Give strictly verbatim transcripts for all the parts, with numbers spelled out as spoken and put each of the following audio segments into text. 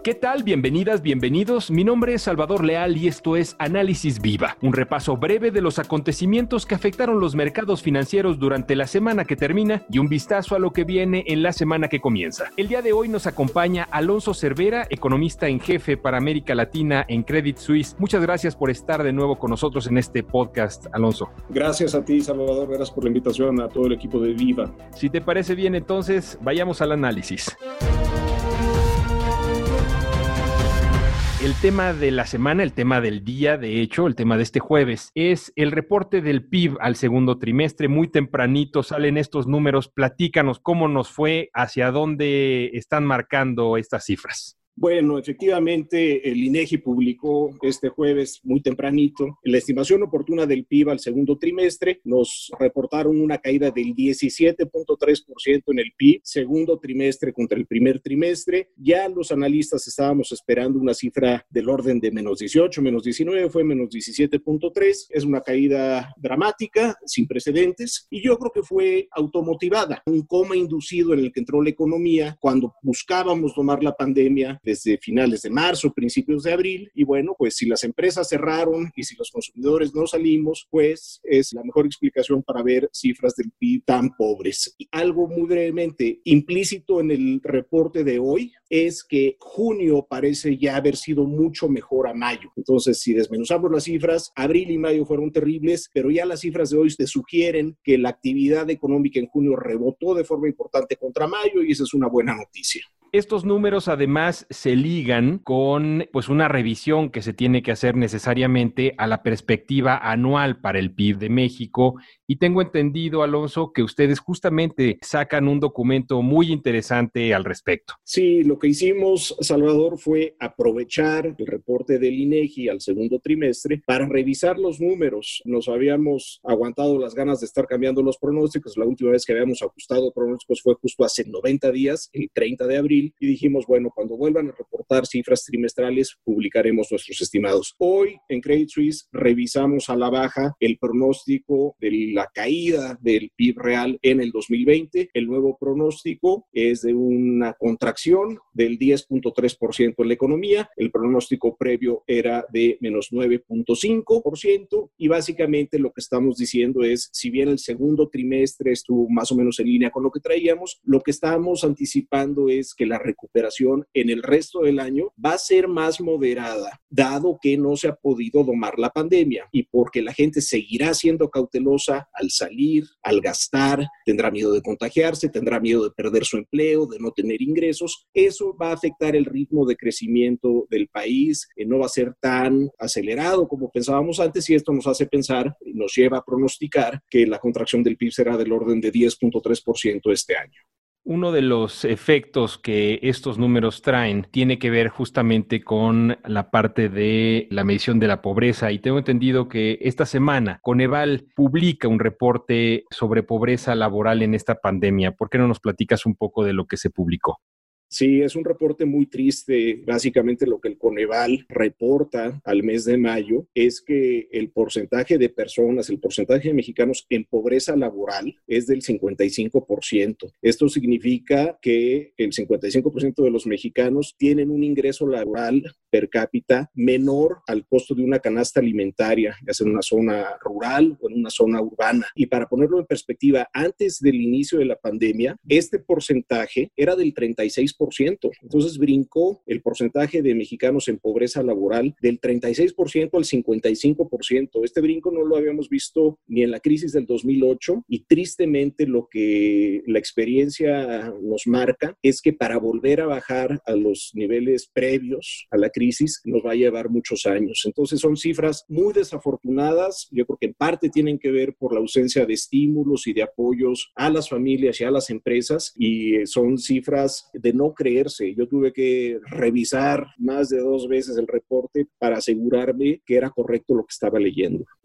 ¿Qué tal? Bienvenidas, bienvenidos. Mi nombre es Salvador Leal y esto es Análisis Viva, un repaso breve de los acontecimientos que afectaron los mercados financieros durante la semana que termina y un vistazo a lo que viene en la semana que comienza. El día de hoy nos acompaña Alonso Cervera, economista en jefe para América Latina en Credit Suisse. Muchas gracias por estar de nuevo con nosotros en este podcast, Alonso. Gracias a ti, Salvador. Gracias por la invitación a todo el equipo de Viva. Si te parece bien, entonces vayamos al análisis. El tema de la semana, el tema del día, de hecho, el tema de este jueves, es el reporte del P I B al segundo trimestre. Muy tempranito salen estos números. Platícanos cómo nos fue, hacia dónde están marcando estas cifras. Bueno, efectivamente, el INEGI publicó este jueves muy tempranito la estimación oportuna del P I B al segundo trimestre. Nos reportaron una caída del diecisiete punto tres por ciento en el P I B, segundo trimestre contra el primer trimestre. Ya los analistas estábamos esperando una cifra del orden de menos dieciocho, menos diecinueve, fue menos diecisiete punto tres. Es una caída dramática, sin precedentes, y yo creo que fue automotivada. Un coma inducido en el que entró la economía cuando buscábamos tomar la pandemia desde finales de marzo, principios de abril, y bueno, pues si las empresas cerraron y si los consumidores no salimos, pues es la mejor explicación para ver cifras del P I B tan pobres. Y algo muy brevemente, implícito en el reporte de hoy, es que junio parece ya haber sido mucho mejor a mayo. Entonces, si desmenuzamos las cifras, abril y mayo fueron terribles, pero ya las cifras de hoy te sugieren que la actividad económica en junio rebotó de forma importante contra mayo y esa es una buena noticia. Estos números además se ligan con pues una revisión que se tiene que hacer necesariamente a la perspectiva anual para el P I B de México y tengo entendido, Alonso, que ustedes justamente sacan un documento muy interesante al respecto. Sí, lo que hicimos, Salvador, fue aprovechar el reporte del INEGI al segundo trimestre para revisar los números. Nos habíamos aguantado las ganas de estar cambiando los pronósticos. La última vez que habíamos ajustado pronósticos fue justo hace noventa días, el treinta de abril. Y dijimos, bueno, cuando vuelvan a reportar cifras trimestrales, publicaremos nuestros estimados. Hoy, en Credit Suisse, revisamos a la baja el pronóstico de la caída del P I B real en el dos mil veinte. El nuevo pronóstico es de una contracción del diez punto tres por ciento en la economía. El pronóstico previo era de menos nueve punto cinco por ciento. Y básicamente lo que estamos diciendo es, si bien el segundo trimestre estuvo más o menos en línea con lo que traíamos, lo que estamos anticipando es que la recuperación en el resto del año va a ser más moderada, dado que no se ha podido domar la pandemia y porque la gente seguirá siendo cautelosa al salir, al gastar, tendrá miedo de contagiarse, tendrá miedo de perder su empleo, de no tener ingresos. Eso va a afectar el ritmo de crecimiento del país, eh, no va a ser tan acelerado como pensábamos antes y esto nos hace pensar y nos lleva a pronosticar que la contracción del P I B será del orden de diez punto tres por ciento este año. Uno de los efectos que estos números traen tiene que ver justamente con la parte de la medición de la pobreza y tengo entendido que esta semana Coneval publica un reporte sobre pobreza laboral en esta pandemia. ¿Por qué no nos platicas un poco de lo que se publicó? Sí, es un reporte muy triste. Básicamente lo que el Coneval reporta al mes de mayo es que el porcentaje de personas, el porcentaje de mexicanos en pobreza laboral es del cincuenta y cinco por ciento. Esto significa que el cincuenta y cinco por ciento de los mexicanos tienen un ingreso laboral per cápita menor al costo de una canasta alimentaria, ya sea en una zona rural o en una zona urbana. Y para ponerlo en perspectiva, antes del inicio de la pandemia, este porcentaje era del treinta y seis por ciento. Entonces brincó el porcentaje de mexicanos en pobreza laboral del treinta y seis por ciento al cincuenta y cinco por ciento. Este brinco no lo habíamos visto ni en la crisis del dos mil ocho y tristemente lo que la experiencia nos marca es que para volver a bajar a los niveles previos a la crisis nos va a llevar muchos años. Entonces son cifras muy desafortunadas. Yo creo que en parte tienen que ver por la ausencia de estímulos y de apoyos a las familias y a las empresas y son cifras de no creerse. Yo tuve que revisar más de dos veces el reporte para asegurarme que era correcto lo que estaba leyendo.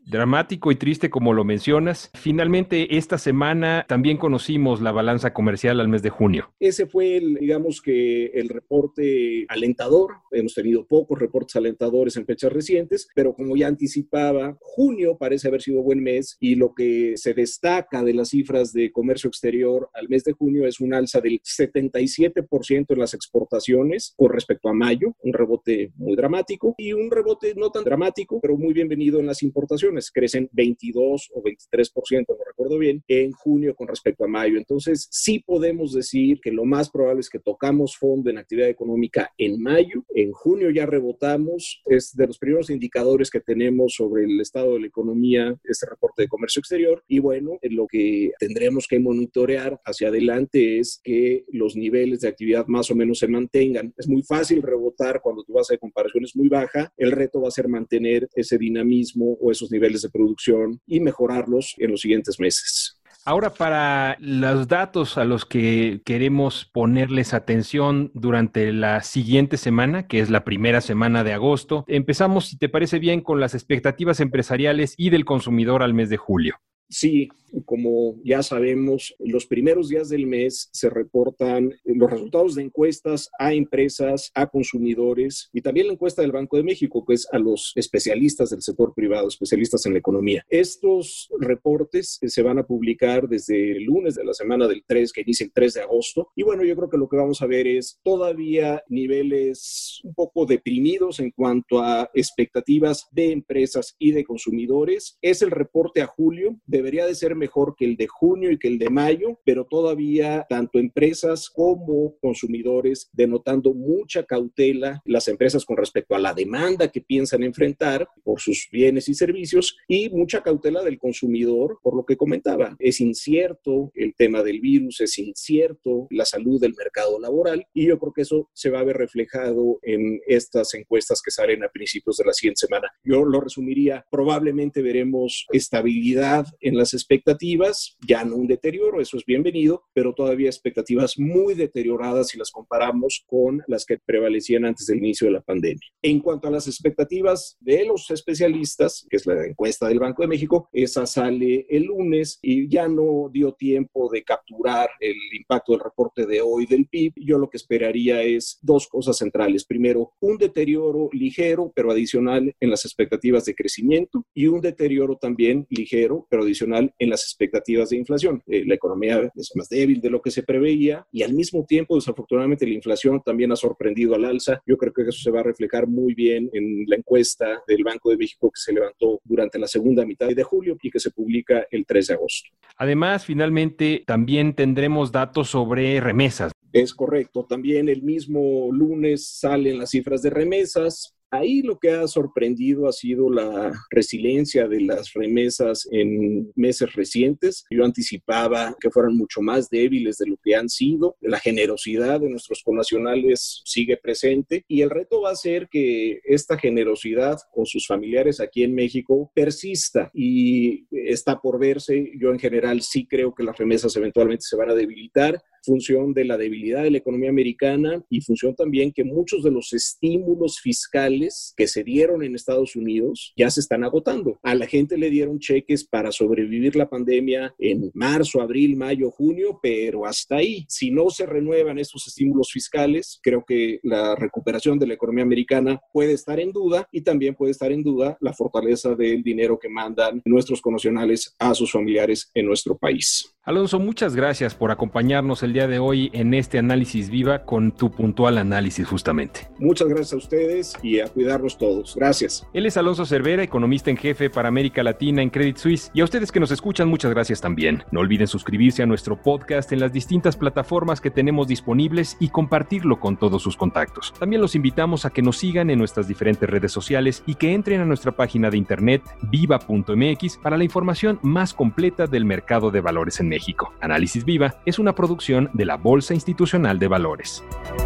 Dramático y triste como lo mencionas. Finalmente, esta semana también conocimos la balanza comercial al mes de junio. Ese fue, el, digamos que, el reporte alentador. Hemos tenido pocos reportes alentadores en fechas recientes, pero como ya anticipaba, junio parece haber sido buen mes y lo que se destaca de las cifras de comercio exterior al mes de junio es un alza del setenta y siete por ciento en las exportaciones con respecto a mayo, un rebote muy dramático y un rebote no tan dramático, pero muy bienvenido en las importaciones. Crecen veintidós o veintitrés por ciento, no recuerdo bien, en junio con respecto a mayo. Entonces, sí podemos decir que lo más probable es que tocamos fondo en actividad económica en mayo. En junio ya rebotamos. Es de los primeros indicadores que tenemos sobre el estado de la economía, este reporte de comercio exterior. Y bueno, lo que tendremos que monitorear hacia adelante es que los niveles de actividad más o menos se mantengan. Es muy fácil rebotar cuando tu base de comparación es muy baja. El reto va a ser mantener ese dinamismo o esos niveles de producción y mejorarlos en los siguientes meses. Ahora, para los datos a los que queremos ponerles atención durante la siguiente semana, que es la primera semana de agosto, empezamos, si te parece bien, con las expectativas empresariales y del consumidor al mes de julio. Sí, como ya sabemos, los primeros días del mes se reportan los resultados de encuestas a empresas, a consumidores y también la encuesta del Banco de México, que es a los especialistas del sector privado, especialistas en la economía. Estos reportes se van a publicar desde el lunes de la semana del tres, que inicia el tres de agosto. Y bueno, yo creo que lo que vamos a ver es todavía niveles un poco deprimidos en cuanto a expectativas de empresas y de consumidores. Es el reporte a julio. Debería de ser mejor que el de junio y que el de mayo, pero todavía tanto empresas como consumidores denotando mucha cautela, las empresas con respecto a la demanda que piensan enfrentar por sus bienes y servicios y mucha cautela del consumidor por lo que comentaba. Es incierto el tema del virus, es incierto la salud del mercado laboral y yo creo que eso se va a ver reflejado en estas encuestas que salen a principios de la siguiente semana. Yo lo resumiría, probablemente veremos estabilidad en las expectativas, ya no un deterioro, eso es bienvenido, pero todavía expectativas muy deterioradas si las comparamos con las que prevalecían antes del inicio de la pandemia. En cuanto a las expectativas de los especialistas, que es la encuesta del Banco de México, esa sale el lunes y ya no dio tiempo de capturar el impacto del reporte de hoy del P I B. Yo lo que esperaría es dos cosas centrales. Primero, un deterioro ligero, pero adicional en las expectativas de crecimiento y un deterioro también ligero, pero adicional en las expectativas de inflación. Eh, la economía es más débil de lo que se preveía y al mismo tiempo, desafortunadamente, la inflación también ha sorprendido al alza. Yo creo que eso se va a reflejar muy bien en la encuesta del Banco de México que se levantó durante la segunda mitad de julio y que se publica el tres de agosto. Además, finalmente, también tendremos datos sobre remesas. Es correcto. También el mismo lunes salen las cifras de remesas. Ahí lo que ha sorprendido ha sido la resiliencia de las remesas en meses recientes. Yo anticipaba que fueran mucho más débiles de lo que han sido. La generosidad de nuestros connacionales sigue presente y el reto va a ser que esta generosidad con sus familiares aquí en México persista y está por verse. Yo en general sí creo que las remesas eventualmente se van a debilitar, función de la debilidad de la economía americana y función también que muchos de los estímulos fiscales que se dieron en Estados Unidos ya se están agotando. A la gente le dieron cheques para sobrevivir la pandemia en marzo, abril, mayo, junio, pero hasta ahí. Si no se renuevan estos estímulos fiscales, creo que la recuperación de la economía americana puede estar en duda y también puede estar en duda la fortaleza del dinero que mandan nuestros connacionales a sus familiares en nuestro país. Alonso, muchas gracias por acompañarnos el día de hoy en este Análisis Viva con tu puntual análisis justamente. Muchas gracias a ustedes y a cuidarnos todos. Gracias. Él es Alonso Cervera, economista en jefe para América Latina en Credit Suisse. Y a ustedes que nos escuchan, muchas gracias también. No olviden suscribirse a nuestro podcast en las distintas plataformas que tenemos disponibles y compartirlo con todos sus contactos. También los invitamos a que nos sigan en nuestras diferentes redes sociales y que entren a nuestra página de internet viva punto m x para la información más completa del mercado de valores en México. Análisis Viva es una producción de la Bolsa Institucional de Valores.